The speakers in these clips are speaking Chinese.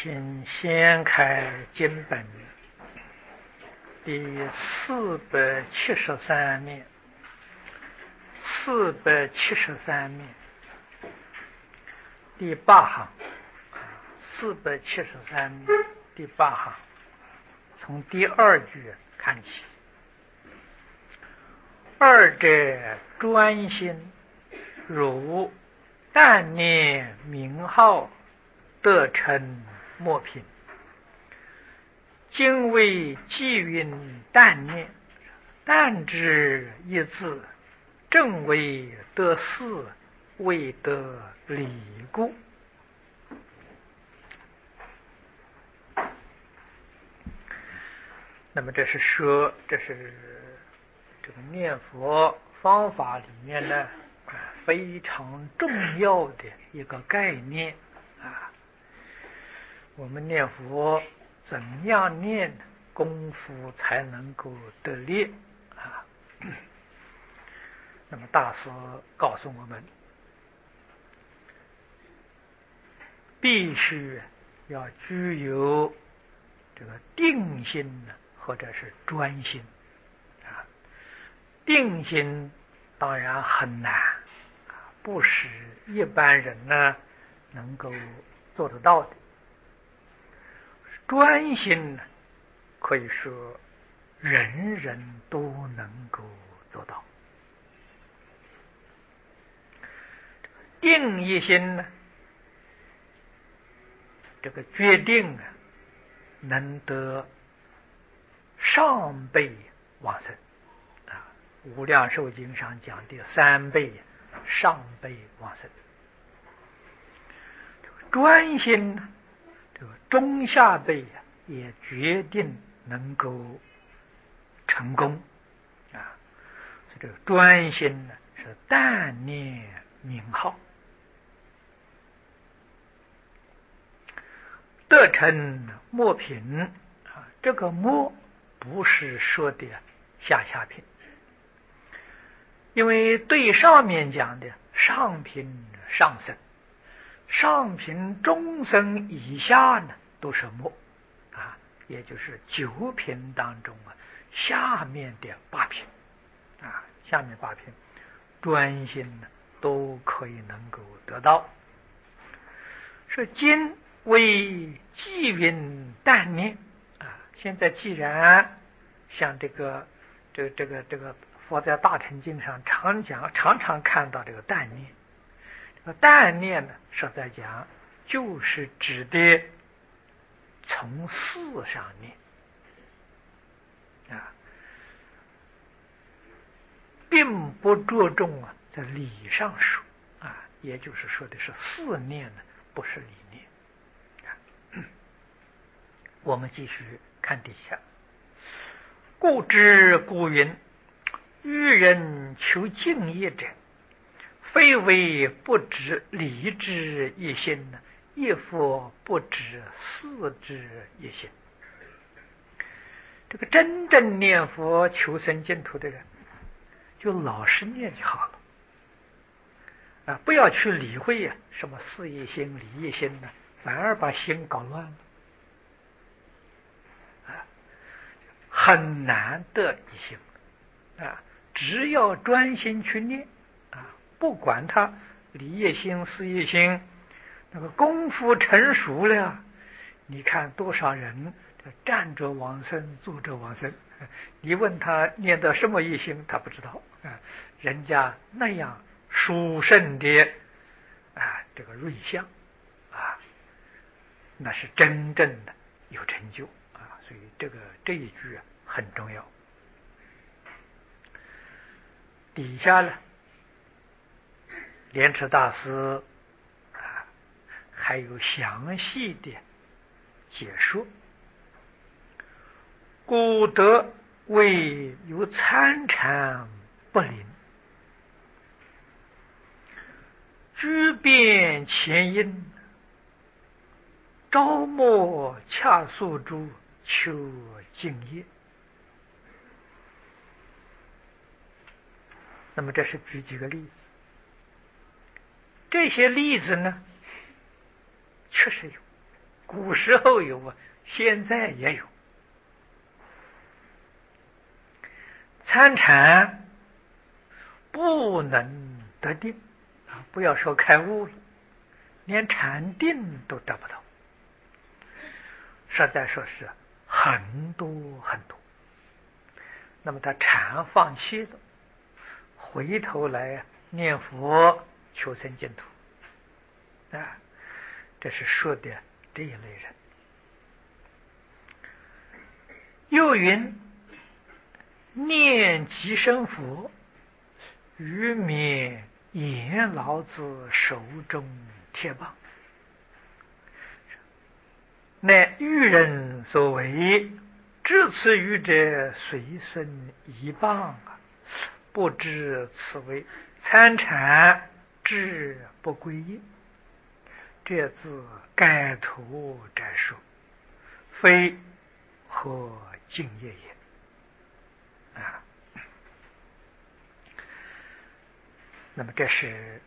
请掀开经本第473面，473面第8行，473面第8行，从第2句看起。二者专心，如但念名号，得成莫品。今为寂云但念，但之一字，正为得事，未得理故。那么这是说，这是这个念佛方法里面呢非常重要的一个概念啊。我们念佛怎样念，功夫才能够得力啊？那么大师告诉我们，必须要具有这个定心或者是专心啊。定心当然很难，不是一般人能够做得到的。专心可以说人人都能够做到。定一心这个决定能得上辈往生啊，《无量寿经》上讲的3辈上辈往生。专心这个中下辈也决定能够成功啊。所以这个专心是但念名号，得成末品啊。这个末不是说的下品，因为对上面讲的上品上生，上品中生以下都是末啊，也就是9品当中下面的8品啊，下面8品专心都可以能够得到。说今为寂云但念啊，现在既然像这个佛在大乘经上常常看到这个但念，这个但念实在讲就是指的从事上念啊，并不着重在理上说啊，也就是说的是事念不是理念。我们继续看底下，故知故云，欲人求敬业者，非为不知理之一心，亦复不知事之一心。这个真正念佛求生净土的人，就老实念就好了啊，不要去理会什么事业心、理业心反而把心搞乱了啊，很难得一心啊。只要专心去念啊，不管他理业心、事业心，那个功夫成熟了，你看多少人站着往生，坐着往生，你问他念的什么一心，他不知道啊。人家那样殊胜的这个瑞相啊，那是真正的有成就啊。所以这一句很重要。底下莲池大师还有详细的解说。古德为有参禅不灵，居变前因，朝暮恰宿诸求敬业。那么这是举几个例子，这些例子确实有古时候有啊，现在也有。参禅不能得定啊，不要说开悟了，连禅定都得不到，实在说是很多很多。那么他禅放弃了，回头来念佛求生净土啊，这是说的这一类人。又云：念即生佛，余免阎老子手中铁棒。乃愚人所为，至此愚者随顺一棒啊！不知此为参禅志不归也。这字盖图摘说，非何敬业也啊！那么这是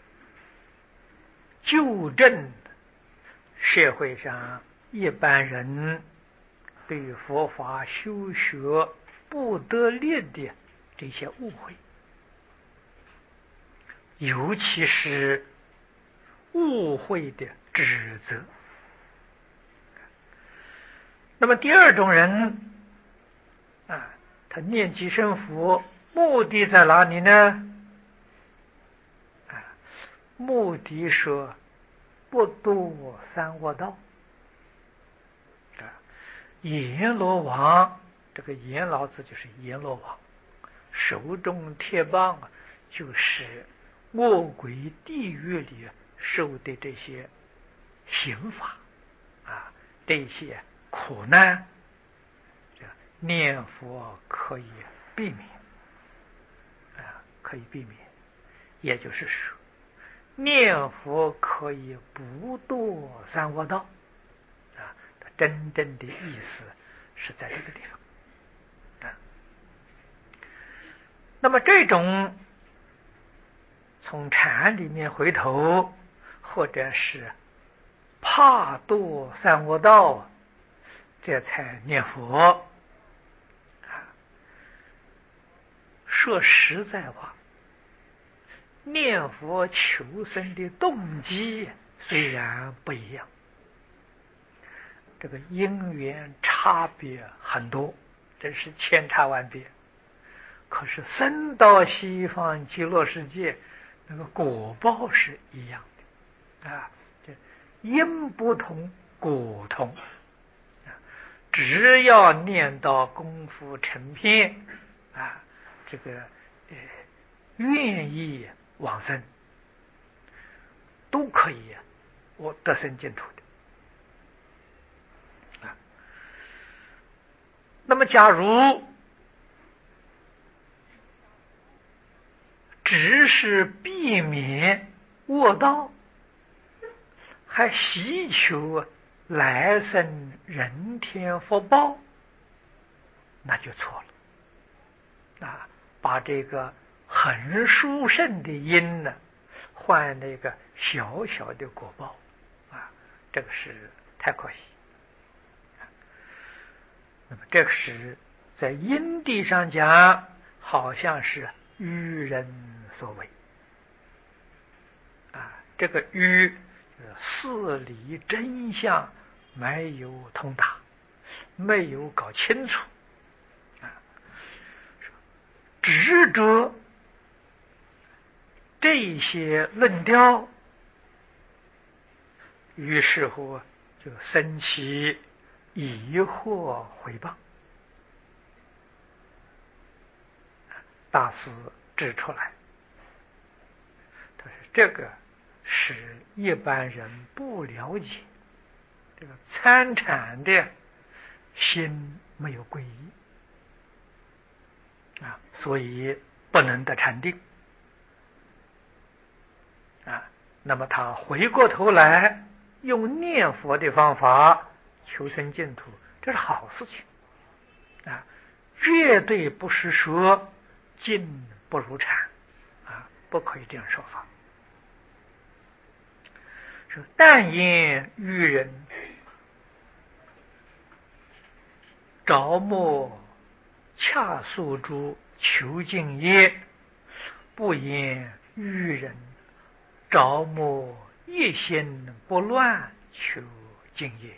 纠正社会上一般人对佛法修学不得力的这些误会，尤其是误会的指责。那么第二种人啊，他念即生佛，目的在哪里呢？目的说不堕三恶道。阎罗王，这个阎老子就是阎罗王，手中铁棒啊，就是恶鬼地狱里受的这些刑罚啊，这些苦难，念佛可以避免啊，可以避免。也就是说，念佛可以不堕三恶道啊，它真正的意思是在这个地方啊。那么这种从禅里面回头，或者是怕堕三恶道，这才念佛啊。说实在话，念佛求生的动机虽然不一样，这个因缘差别很多，真是千差万别。可是生到西方极乐世界，那个果报是一样的啊，这因不同果同啊。只要念到功夫成片啊，这个愿意往生，都可以我得生净土的啊。那么假如只是避免恶道，还希求来生人天福报，那就错了啊！把这个很殊胜的因呢，换那个小小的果报啊，这个是太可惜。那么这个是在因地上讲，好像是愚人所为啊。这个愚，事理真相没有通达，没有搞清楚啊，执着这些论调，于是乎就生起疑惑回谤。大师指出来，他说这个是一般人不了解，这个参禅的心没有皈依啊，所以不能得禅定啊。那么他回过头来用念佛的方法求生净土，这是好事情啊，绝对不是说静不如禅啊，不可以这样说法。说但言愚人着墨恰素诸求净业，不言愚人着墨一心不乱求净业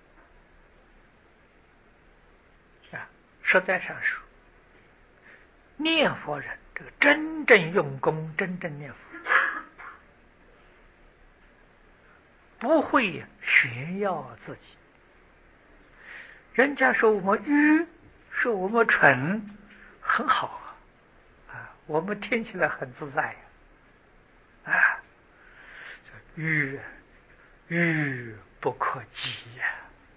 也。实在上说，念佛人这个真正用功，真正念佛，不会炫耀自己。人家说我们愚，说我们蠢，很好啊，我们听起来很自在啊。愚不可及呀！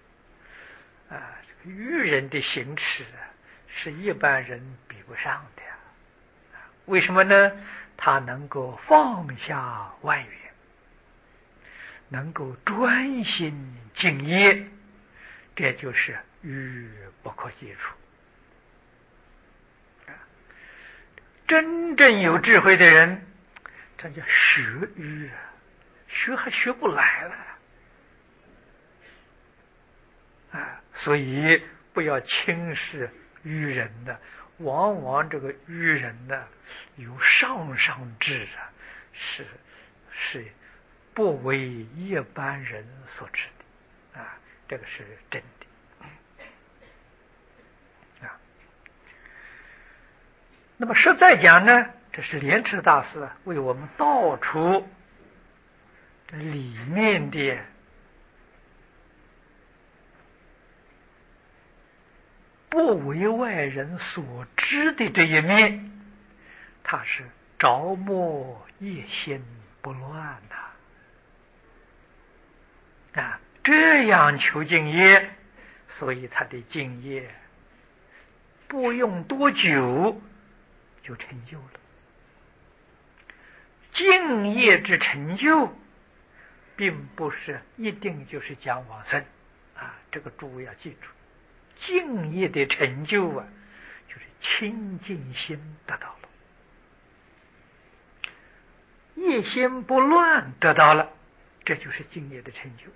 这个愚人的行持是一般人比不上的呀。为什么呢？他能够放下万缘，能够专心敬业，这就是愚不可及处。真正有智慧的人，这叫学愚啊，学还学不来了所以不要轻视愚人的，往往这个愚人呢，有上智是不为一般人所知的这个是真的那么实在讲呢，这是莲池大师为我们道出这里面的不为外人所知的这一面，他是着墨一心不乱这样求净业，所以他的净业不用多久就成就了。净业之成就，并不是一定就是讲往生这个诸位要记住。净业的成就就是清净心得到了，业心不乱得到了，这就是净业的成就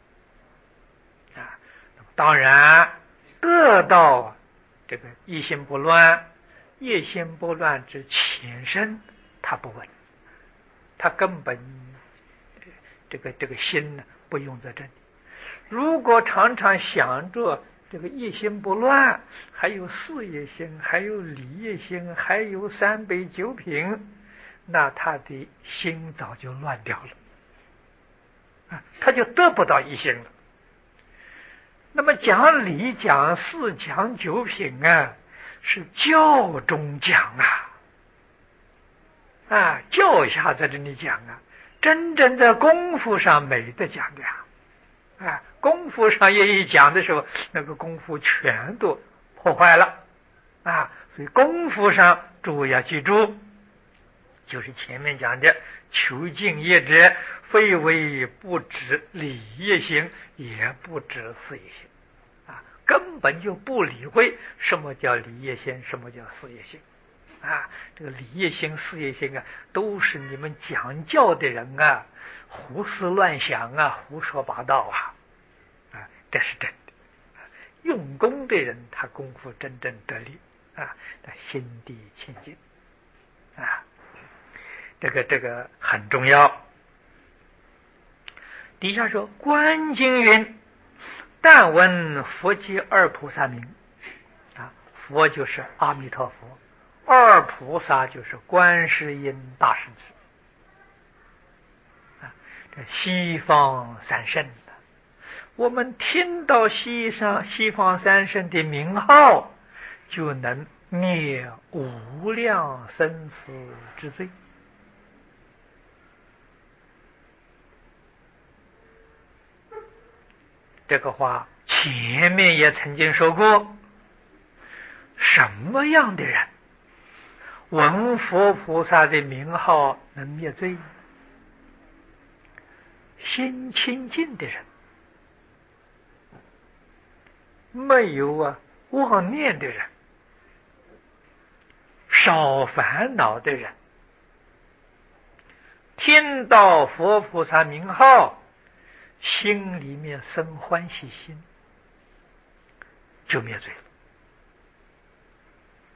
当然得到这个业心不乱，业心不乱之前身他不问，他根本这个心呢不用在这里。如果常常想着这个一心不乱，还有事业心，还有理业心，还有三杯九品，那他的心早就乱掉了他就得不到一心了。那么讲理讲事讲九品是教中讲教下在这里讲真正在功夫上没得讲的功夫上也一讲的时候，那个功夫全都破坏了所以功夫上诸位要记住，就是前面讲的求净业者，非为不知理业行，也不知事业行根本就不理会什么叫理业行，什么叫事业行这个理业行事业行都是你们讲教的人胡思乱想胡说八道这是真的。用功的人他功夫真正得力他心地清净这个很重要。底下说观经云，但闻佛及二菩萨名佛就是阿弥陀佛，二菩萨就是观世音大势至这西方三圣我们听到西方三圣的名号，就能灭无量生死之罪这个话前面也曾经说过，什么样的人闻佛菩萨的名号能灭罪？心清净的人，没有妄念的人，少烦恼的人，听到佛菩萨名号，心里面生欢喜心，就灭罪了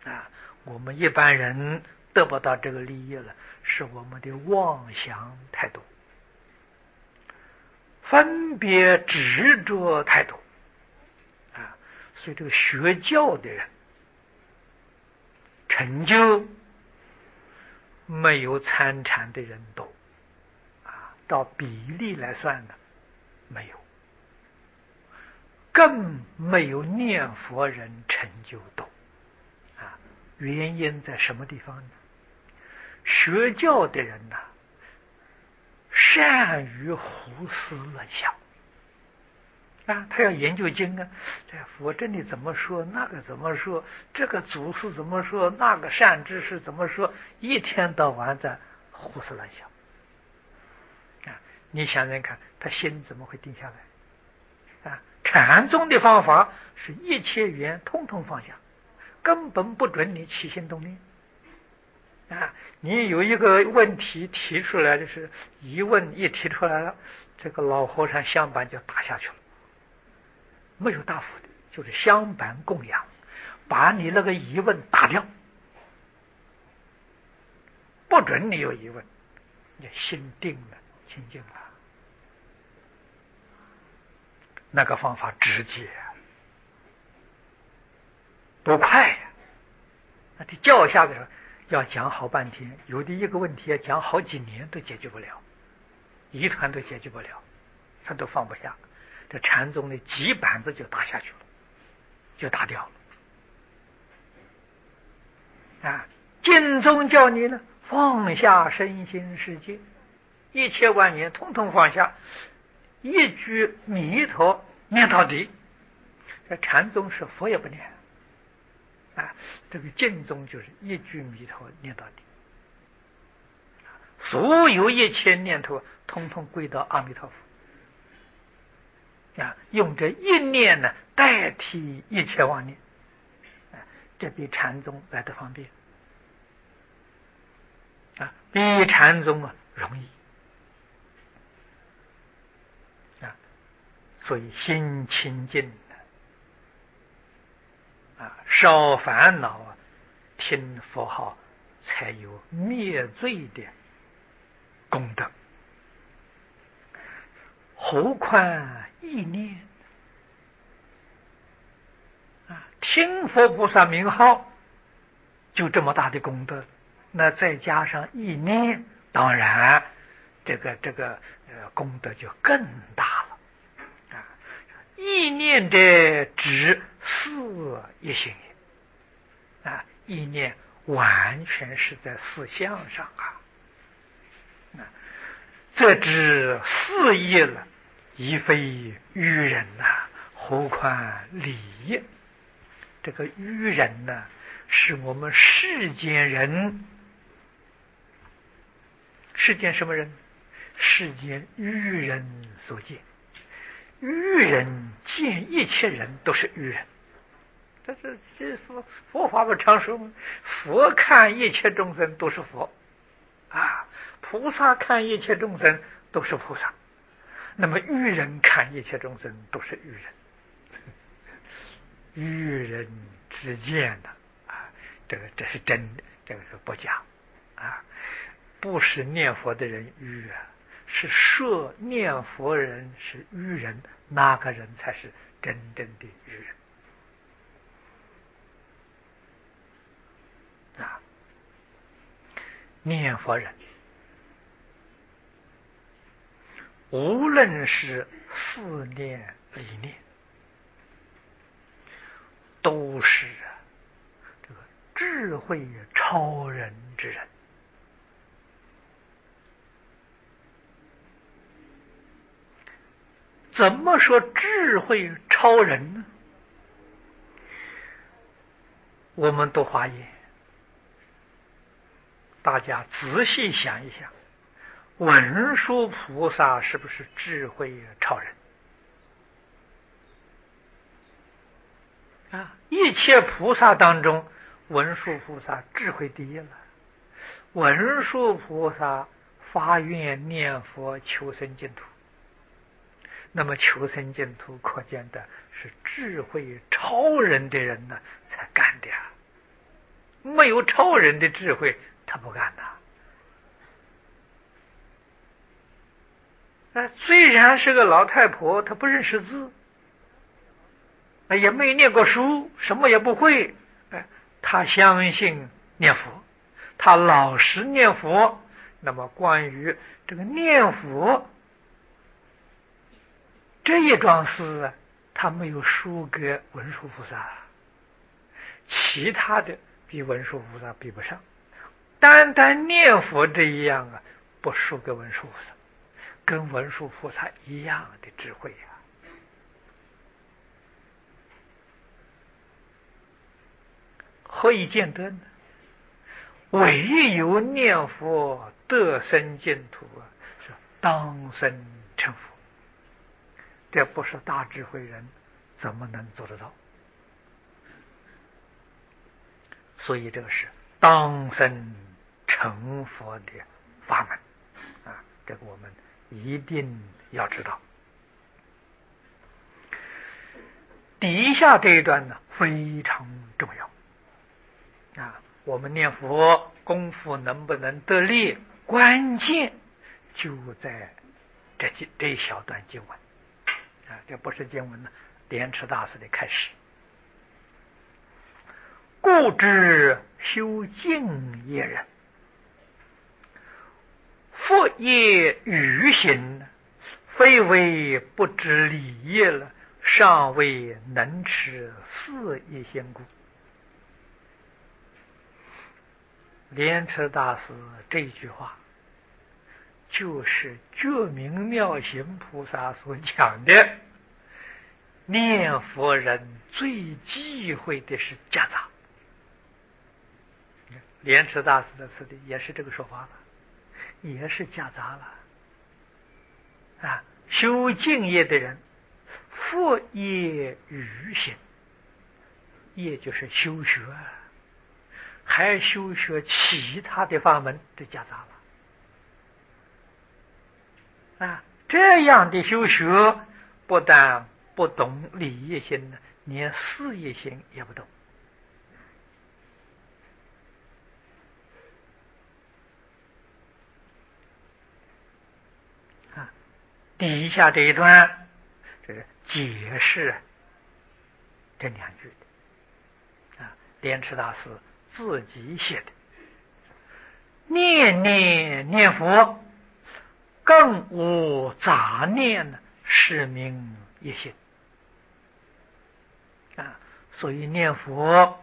啊，我们一般人得不到这个利益了，是我们的妄想太多，分别执着太多啊，所以这个学教的人成就没有参禅的人多啊，到比例来算呢，没有，更没有念佛人成就多啊。原因在什么地方呢？学教的人呐，善于胡思乱想啊，他要研究经啊，这佛这里怎么说，那个怎么说，这个祖师怎么说，那个善知识怎么说，一天到晚在胡思乱想啊。你想想看，他心怎么会定下来啊？禅宗的方法是一切缘通通放下，根本不准你起心动念啊。你有一个问题提出来，就是疑问一提出来了，这个老和尚香板就打下去了，没有答复的，就是香板供养，把你那个疑问打掉，不准你有疑问，你心定了，清净了。那个方法直接多快呀！那你叫下的时候要讲好半天，有的一个问题要讲好几年都解决不了，疑团都解决不了，他都放不下。这禅宗的几板子就打下去了，就打掉了啊！净宗叫你呢放下身心世界，一切万缘统统放下，一句弥陀念到底。这禅宗是佛也不念啊，这个净宗就是一句弥陀念到底，所有一切念头统统归到阿弥陀佛啊，用这一念呢代替一切妄念啊，这比禅宗来得方便啊，比禅宗容易啊，所以心清净啊，少烦恼啊，听佛号才有灭罪的功德。何况意念啊，听佛菩萨名号就这么大的功德，那再加上意念，当然这个功德就更大了啊！意念的指四一心啊，意念完全是在思想上啊，这知四意了，已非愚人呐，何况理业？这个愚人呢，是我们世间人，世间什么人？世间愚人所见，愚人见一切人都是愚人。这佛法不常说吗？佛看一切众生都是佛啊，菩萨看一切众生都是菩萨，那么愚人看一切众生都是愚人，愚人之见的啊，这是真的，这个是不假啊，不是念佛的人愚啊，是说念佛人是愚人，那个人才是真正的愚人啊！念佛人，无论是思念理念，都是这个智慧超人之人。怎么说智慧超人呢？我们读华严，大家仔细想一想，文殊菩萨是不是智慧超人啊？一切菩萨当中，文殊菩萨智慧第一了。文殊菩萨发愿念佛求生净土，那么求生净土可见的是智慧超人的人呢才干的没有超人的智慧，他不干的。虽然是个老太婆，她不认识字，也没念过书，什么也不会，她相信念佛，她老实念佛。那么关于这个念佛这一桩事，他没有输给文殊菩萨，其他的比文殊菩萨比不上，单单念佛这一样不输给文殊菩萨，跟文殊菩萨一样的智慧何以见得呢？唯有念佛得生净土是当生成佛，这不是大智慧人怎么能做得到？所以这个是当生成佛的法门这个我们一定要知道。底下这一段呢非常重要我们念佛功夫能不能得力，关键就在这一小段经文这不是经文呢，莲池大师的开始。故知修净业人，佛业愚行，非为不知理业了，尚未能持四业先故。莲池大师这句话就是觉明妙行菩萨所讲的，念佛人最忌讳的是夹杂。莲池大师的词里也是这个说法了，也是夹杂了修净业的人，佛业愚行，业就是修学还修学其他的法门，都夹杂了这样的修学不但不懂理业心，连事业心也不懂底下这一段这是解释这两句的莲池大师自己写的，念念念佛，更无杂念，是名一心所以念佛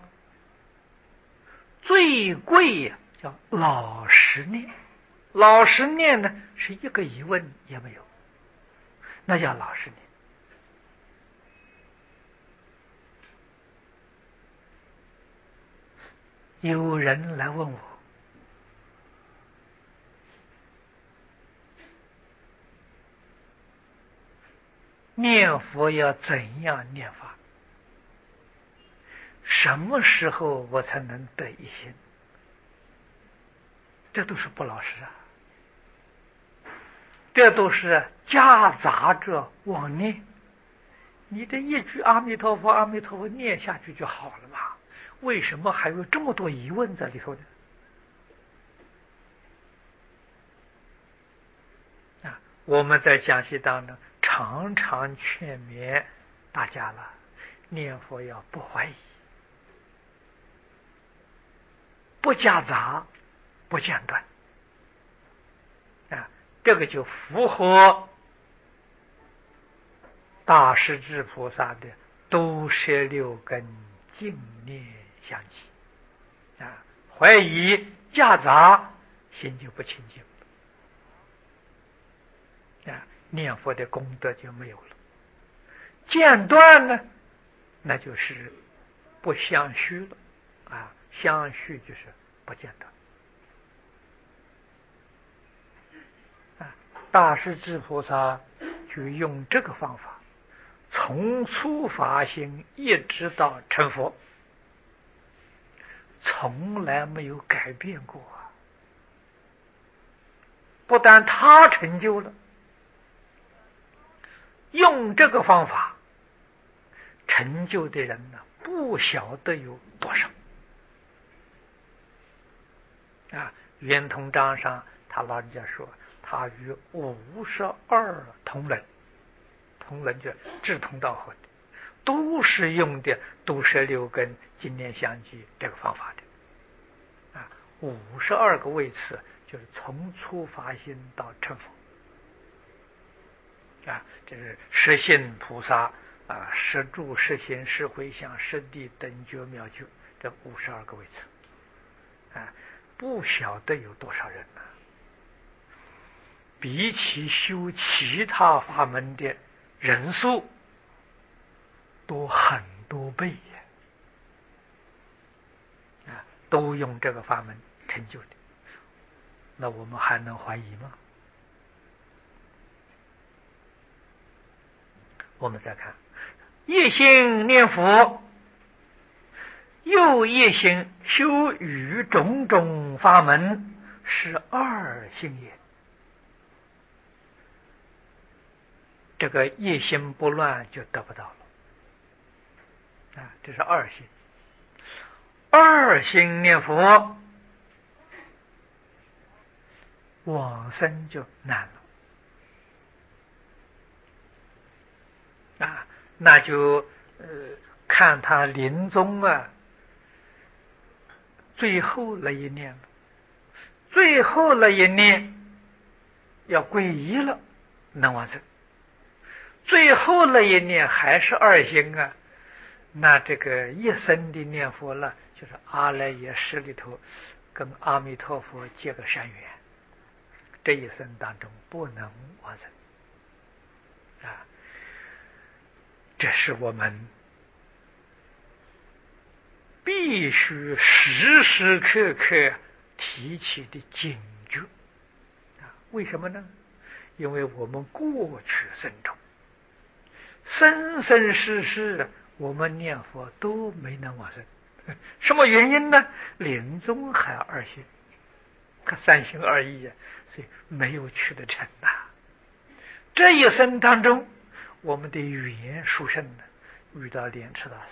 最贵叫老实念。老实念呢，是一个疑问也没有，那叫老实念。有人来问我，念佛要怎样念法？什么时候我才能得一心？这都是不老实这都是夹杂着妄念。你这一句阿弥陀佛阿弥陀佛念下去就好了嘛，为什么还有这么多疑问在里头呢？我们在讲习当中常常劝勉大家了，念佛要不怀疑，不夹杂，不间断这个就符合大势至菩萨的都摄六根净念相继怀疑夹杂，心就不清净念佛的功德就没有了。间断呢，那就是不相续了相续就是不间断大势至菩萨就用这个方法，从初发心一直到成佛，从来没有改变过不但他成就了，用这个方法成就的人不晓得有多少圆通章上他老人家说，他与52同仁，同仁就志同道合的，都是用的毒舌六根净念相继这个方法的。52个位次就是从初发心到成佛。这是十信菩萨十住十行十回向十地等觉妙觉，这52个位次不晓得有多少人呢？比起修其他法门的人数多很多倍都用这个法门成就的，那我们还能怀疑吗？我们再看一心念佛，又一心修于种种法门，是二心也。这个一心不乱就得不到了这是二心。二心念佛，往生就难了那就看他临终最后那一念了，最后那一念要皈依了，能往生；最后那一念还是二心那这个一生的念佛了，就是阿赖耶识里头跟阿弥陀佛结个善缘，这一生当中不能往生这是我们必须时时刻刻提起的警觉为什么呢？因为我们过去生中生生世世我们念佛都没能往生，什么原因呢？临终还二心，三心二意所以没有去得成这一生当中，我们的缘殊胜遇到莲池大师，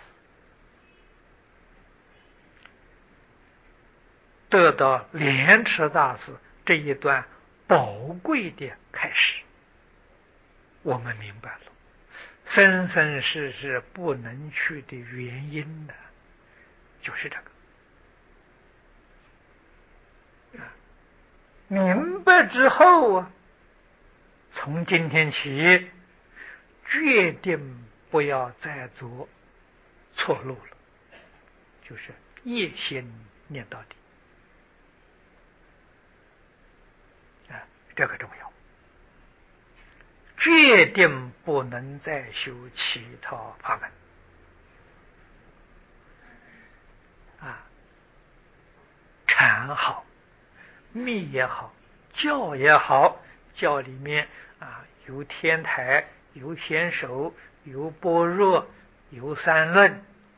得到莲池大师这一段宝贵的开始，我们明白了生生世世不能去的原因就是这个明白之后从今天起决定不要再走错路了，就是一心念到底这个重要，决定不能再修其他法门禅好，密也好，教也好，教里面有天台，有显手，有般若，有三论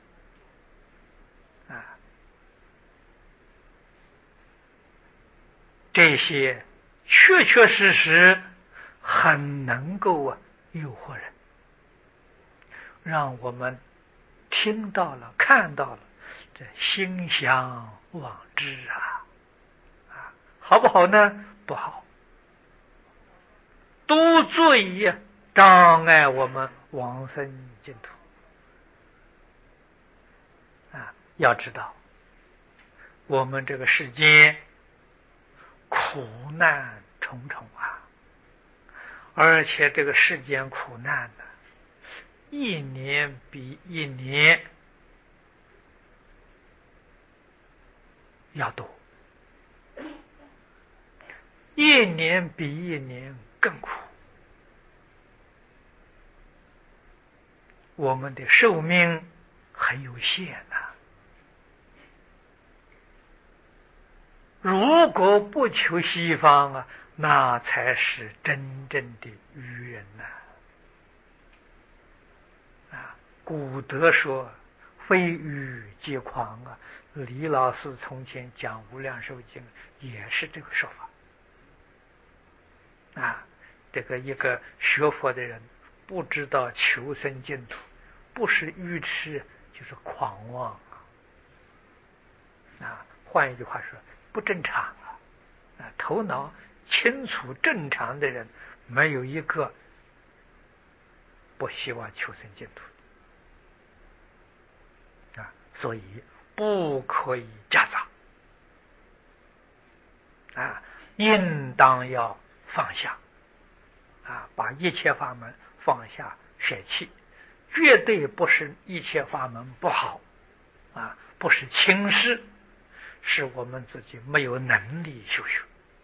这些确确实实很能够诱惑人，让我们听到了看到了，这心向往之好不好呢？不好，都足以障碍我们往生净土要知道我们这个世间苦难重重而且这个世间苦难一年比一年要多，一年比一年更苦，我们的寿命很有限如果不求西方那才是真正的愚人古德说非愚即狂李老师从前讲无量寿经也是这个说法这个一个学佛的人不知道求生净土，不是愚痴就是狂妄换一句话说不正常头脑清楚正常的人，没有一个不希望求生净土所以不可以夹杂应当要放下把一切法门放下舍弃，绝对不是一切法门不好不是轻视，是我们自己没有能力修学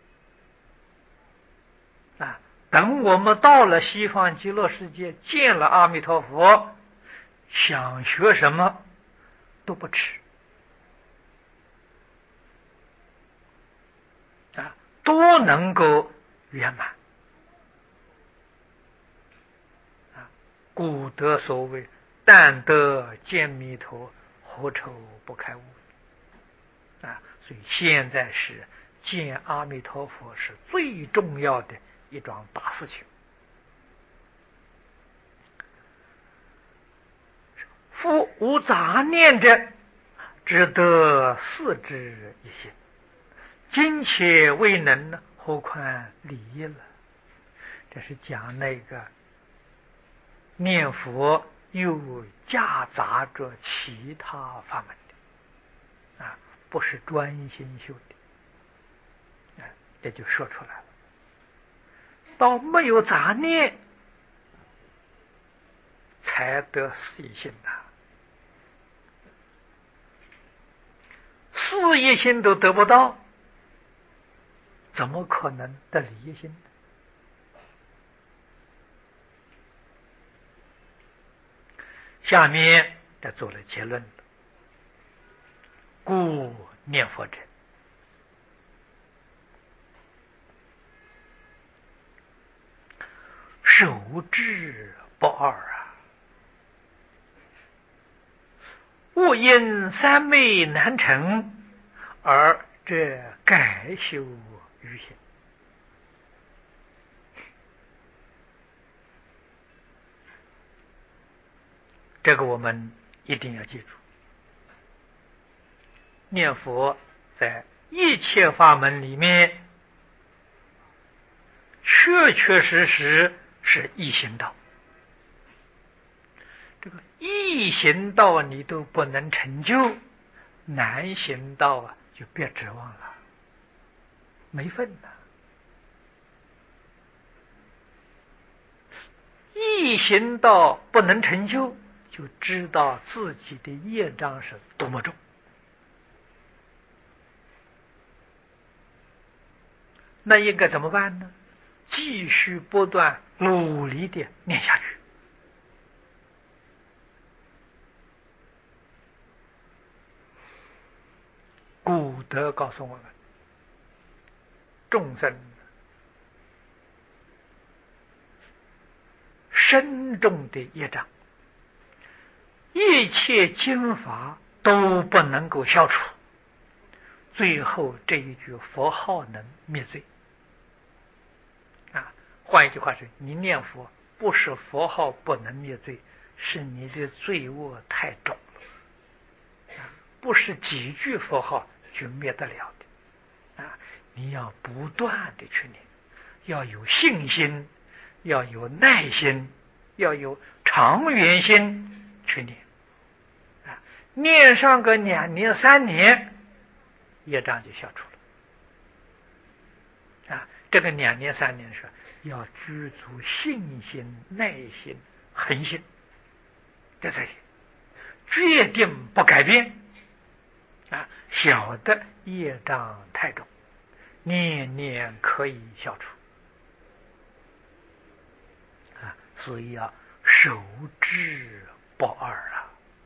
等我们到了西方极乐世界，见了阿弥陀佛，想学什么都不迟都能够圆满故得所谓但得见弥陀，何愁不开悟所以现在是见阿弥陀佛是最重要的一桩大事情。夫无杂念者，只得四之一心。今且未能呢，何况理了？这是讲那个念佛又夹杂着其他法门的不是专心修的这就说出来了。到没有杂念，才得四一心四一心都得不到，怎么可能得理一心呢？下面他做了结论了。故念佛者，守志不二勿因三昧难成，而这改修于心。这个我们一定要记住。念佛在一切法门里面，确确实实是易行道。这个易行道你都不能成就，难行道就别指望了，没份了。易行道不能成就，就知道自己的业障是多么重。那应该怎么办呢？继续不断努力的念下去。古德告诉我们，众生深重的业障，一切经法都不能够消除，最后这一句佛号能灭罪换一句话是，你念佛不是佛号不能灭罪，是你的罪恶太重了不是几句佛号就灭得了的你要不断的去念，要有信心，要有耐心，要有长远心去念念上个2年3年，业障就消除了这个2年3年是要知足信心、耐心、恒心，这些决定不改变晓得业障太重，念念可以消除所以要守志不二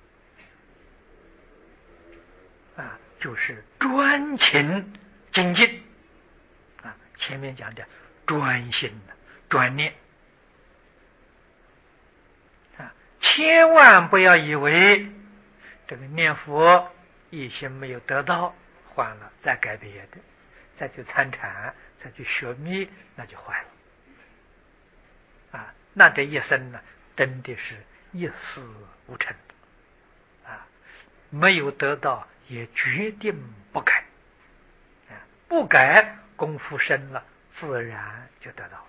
就是专情精进前面讲的专心专念千万不要以为这个念佛一心没有得到，换了再改别的，再去参禅，再去学密，那就坏了那这一生呢，真的是一事无成没有得到也决定不改不改功夫深了，自然就得到了。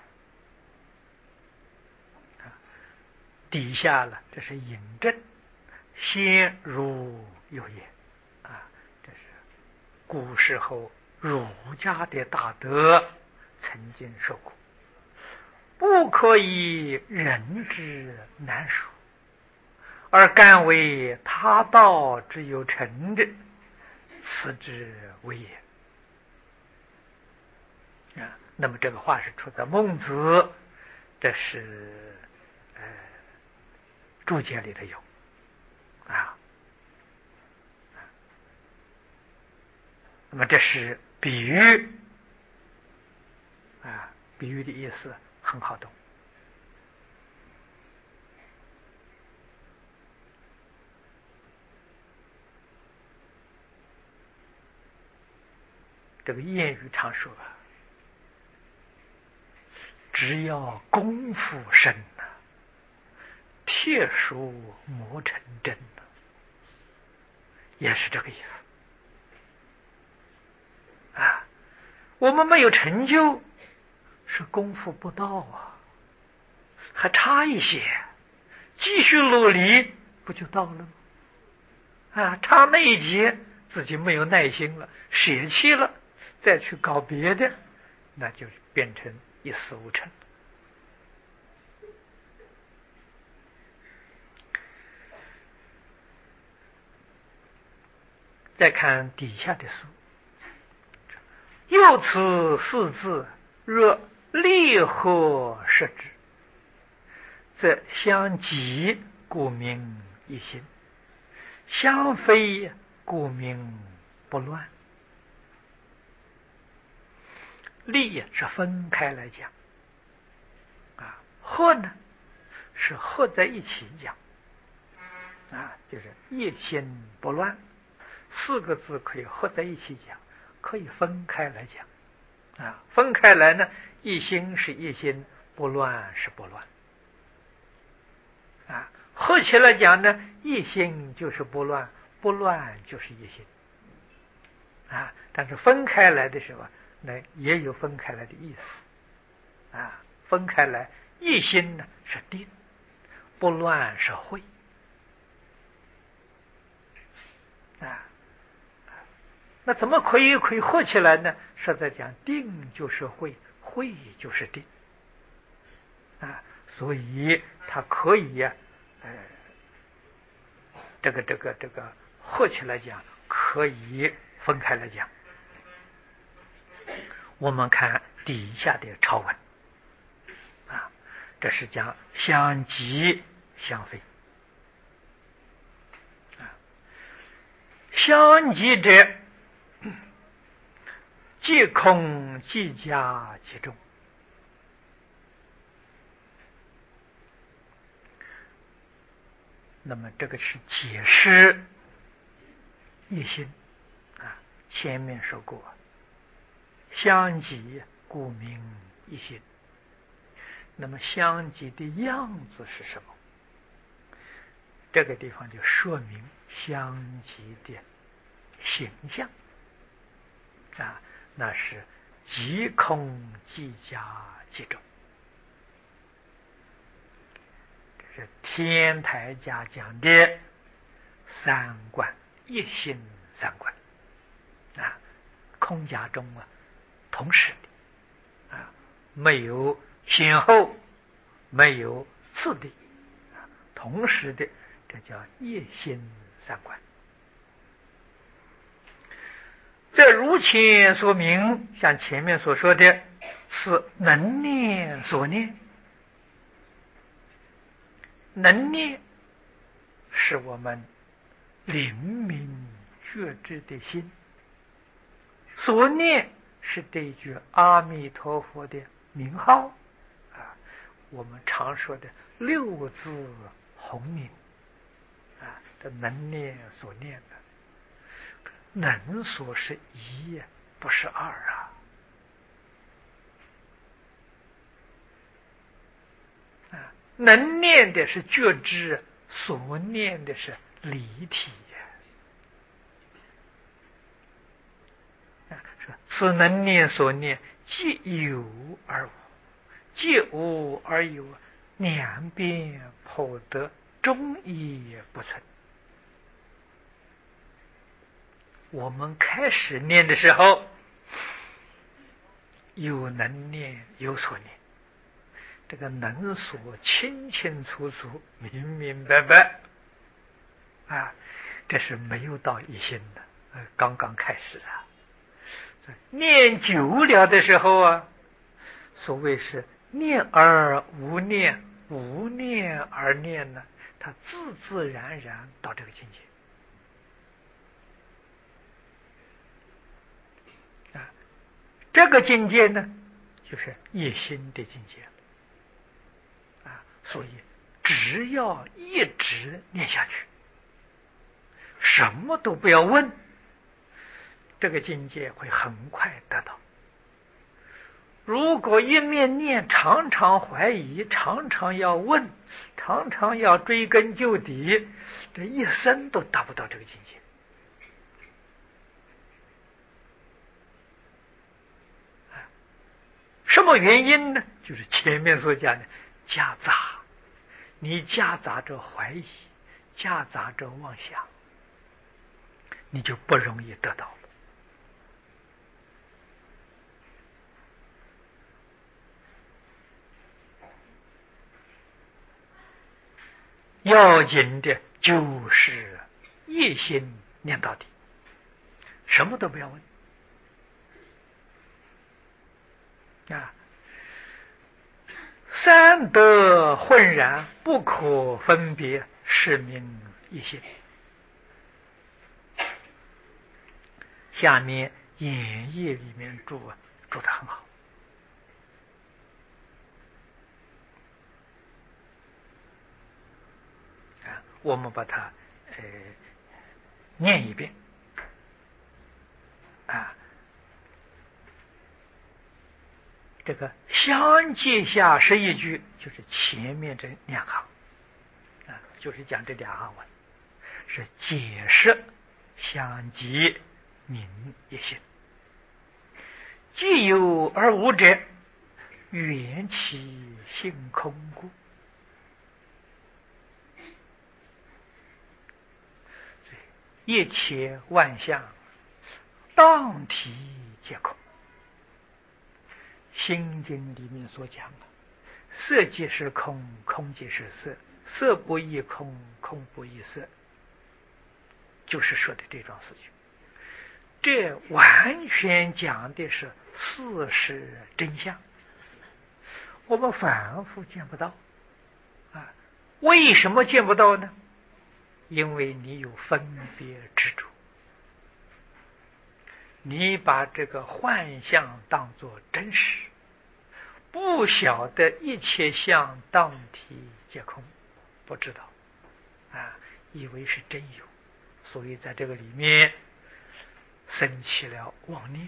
底下了，这是引证，先儒有也啊，这是古时候儒家的大德曾经说过，不可以人之难书，而敢为他道之有成者，此之为也。那么这个话是出自孟子，这是注解里头有啊。那么这是比喻啊，比喻的意思很好懂。这个谚语常说啊，只要功夫深了，铁杵磨成针了，也是这个意思啊。我们没有成就，是功夫不到啊，还差一些，继续努力不就到了吗？啊，差那一节自己没有耐心了，舍弃了，再去搞别的，那就变成一事无成。再看底下的书，又此四字，若立合设之，则相即，故名一心；相非，故名不乱。立是分开来讲啊，合呢是合在一起讲啊，就是一心不乱。四个字可以合在一起讲，可以分开来讲啊。分开来呢，一心是一心，不乱是不乱啊。合起来讲呢，一心就是不乱，不乱就是一心啊。但是分开来的时候，那也有分开来的意思啊。分开来，一心呢是定，不乱是慧啊。那怎么可以合起来呢？是在讲定就是慧，慧就是定啊，所以它可以呀，这个合起来讲，可以分开来讲。我们看底下的抄文啊，这是讲相即相非啊，相即者，即空即假即中。那么这个是解释一心啊，前面说过，相即故名一心。那么相即的样子是什么？这个地方就说明相即的形象啊，那是即空即假即中。这是天台家讲的三观，一心三观啊，空假中啊同时的啊，没有先后，没有次第啊，同时的，这叫一心三观。这如前说明，像前面所说的，是能念所念。能念是我们灵明觉知的心，所念是这句阿弥陀佛的名号啊，我们常说的六字洪名啊，这能念所念的，能所是一，不是二啊。能念的是觉知，所念的是离体说此能念所念，即有而无，即无而有，两边颇得，终亦不存。我们开始念的时候，有能念，有所念，这个能所清清楚楚、明明白白啊，这是没有到一心的，刚刚开始啊。念久了的时候啊，所谓是念而无念，无念而念呢，它自自然然到这个境界。这个境界呢，就是一心的境界所以只要一直念下去，什么都不要问，这个境界会很快得到。如果一面念，常常怀疑，常常要问，常常要追根究底，这一生都达不到这个境界。什么原因呢？就是前面所讲的夹杂，你夹杂着怀疑，夹杂着妄想，你就不容易得到了。要紧的就是一心念到底，什么都不要问三德浑然，不可分别，是名一心。下面演义里面注得很好我们把它念一遍这个相继下11句，就是前面这2行就是讲这2行文，是解释相继名一心。既有而无者，缘起性空故。一切万象当体皆空。心经里面所讲的色即是空，空即是色，色不异空，空不异色，就是说的这桩事情。这完全讲的是事实真相，我们反复见不到为什么见不到呢？因为你有分别执着，你把这个幻象当作真实，不晓得一切相当体皆空，不知道以为是真有，所以在这个里面生起了妄念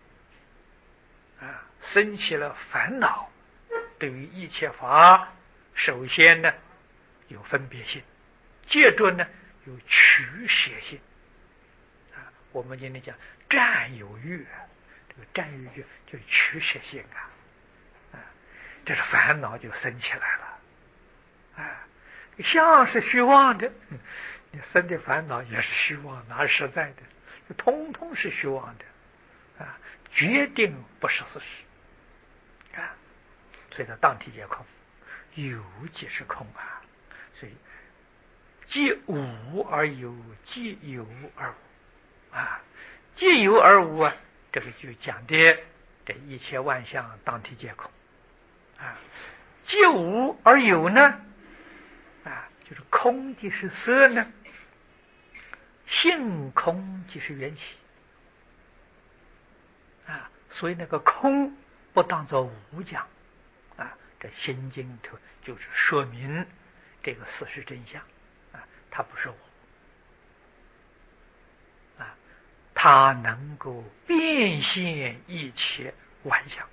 生起了烦恼。对于一切法，首先呢有分别心，接着呢有取舍心我们今天讲占有欲，这个占有欲就是取舍心这是烦恼就生起来了相是虚妄的，你生的烦恼也是虚妄，哪是实在的？这通通是虚妄的决定不是事实所以它当体皆空，有即是空所以即无而有，即有而无即有而无这个就讲的这一切万象当体皆空即无而有呢就是空即是色呢，性空即是缘起所以那个空不当作无讲这心经头就是说明这个事实真相它不是我它能够变现一切万象。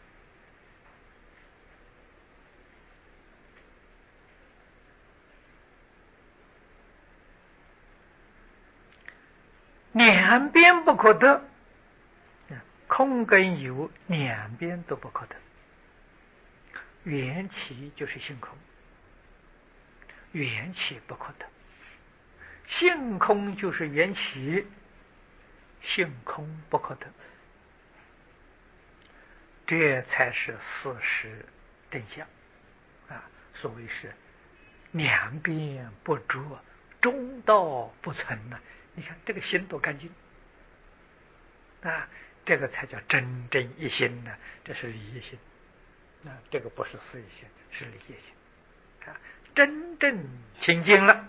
两边不可得， 空跟有两边都不可得。缘起就是性空，缘起不可得；性空就是缘起，性空不可得。这才是事实真相啊！所谓是两边不着，中道不存呐。你看这个心多干净啊！这个才叫真正一心呢，这是理一心啊，这个不是事一心，是理一心啊，真正清净了。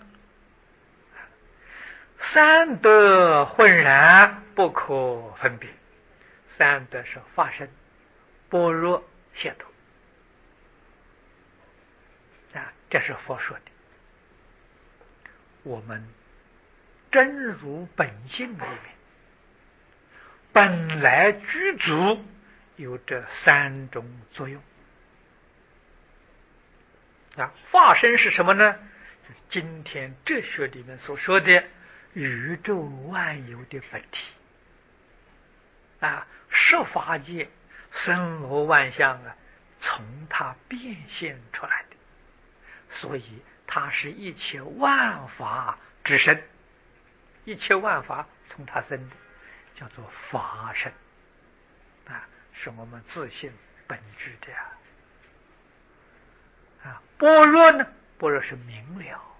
三德浑然不可分别，三德是法身、般若、解脱啊，这是佛说的。我们真如本性里面本来具足有这三种作用啊。化身是什么呢？今天哲学里面所说的宇宙万有的本体啊，十法界森罗万象啊，从它变现出来的，所以它是一切万法之身，一切万法从它生的，叫做法身啊，是我们自性本质的啊。般若呢，般若是明了。